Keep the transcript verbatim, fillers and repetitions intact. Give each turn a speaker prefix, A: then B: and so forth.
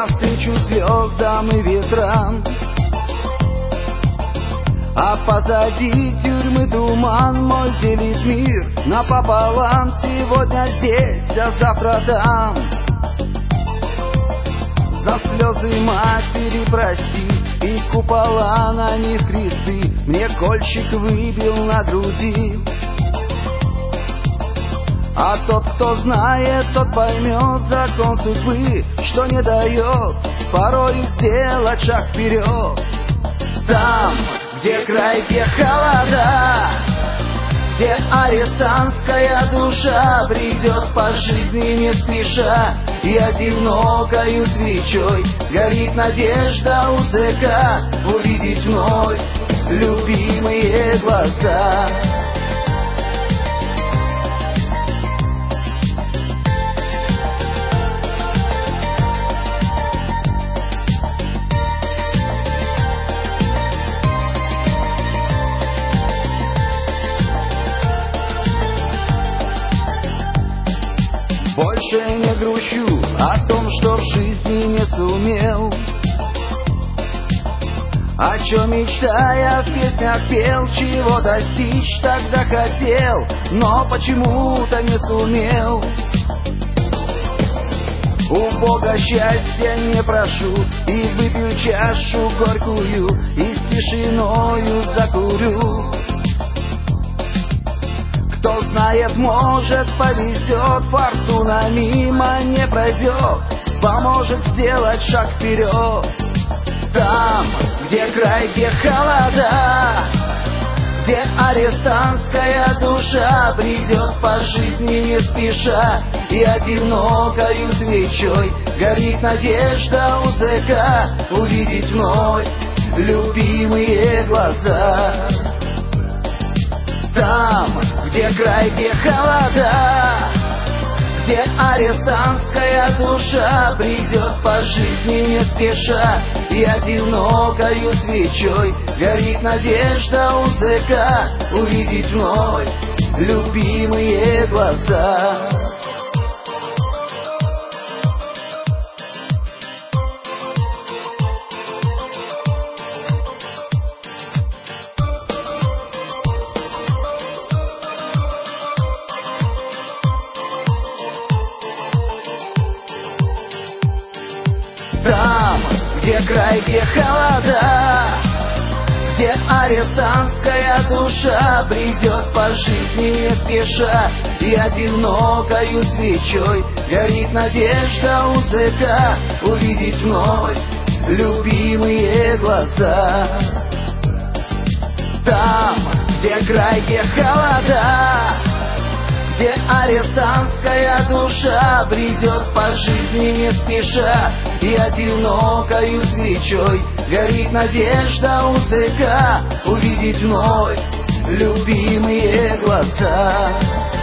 A: навстречу звездам и ветрам. А позади тюрьмы туман мой делит мир напополам. Сегодня здесь, а завтра там. За слезы матери прости, и купола на них кресты мне кольчик выбил на груди. А тот, кто знает, тот поймет закон судьбы, что не дает порой сделать шаг вперед. Там, где край, где холода, где арестантская душа бредет по жизни не спеша, и одинокою свечой горит надежда у зэка увидеть вновь любимые глаза. Больше не грущу о том, что в жизни не сумел, о чем мечтая в песнях пел, чего достичь тогда хотел, но почему-то не сумел. У Бога счастья не прошу, и выпью чашу горькую, и с тишиною закурю. Кто знает, может, повезет, фортуна мимо не пройдет, поможет сделать шаг вперед. Там, где край, где холода, где арестантская душа бредет по жизни не спеша, и одинокою свечой горит надежда у зэка увидеть вновь любимые глаза. Там, где край, где холода, где арестантская душа бредет по жизни не спеша, и одинокою свечой горит надежда у зэка увидеть вновь любимые глаза. Там, где край, где холода, где арестантская душа бредет по жизни не спеша, и одинокою свечой горит надежда у зэка увидеть вновь любимые глаза. Там, где край, где холода, где арестантская душа бредет по жизни не спеша, и одинокою свечой горит надежда у зэка увидеть вновь любимые глаза.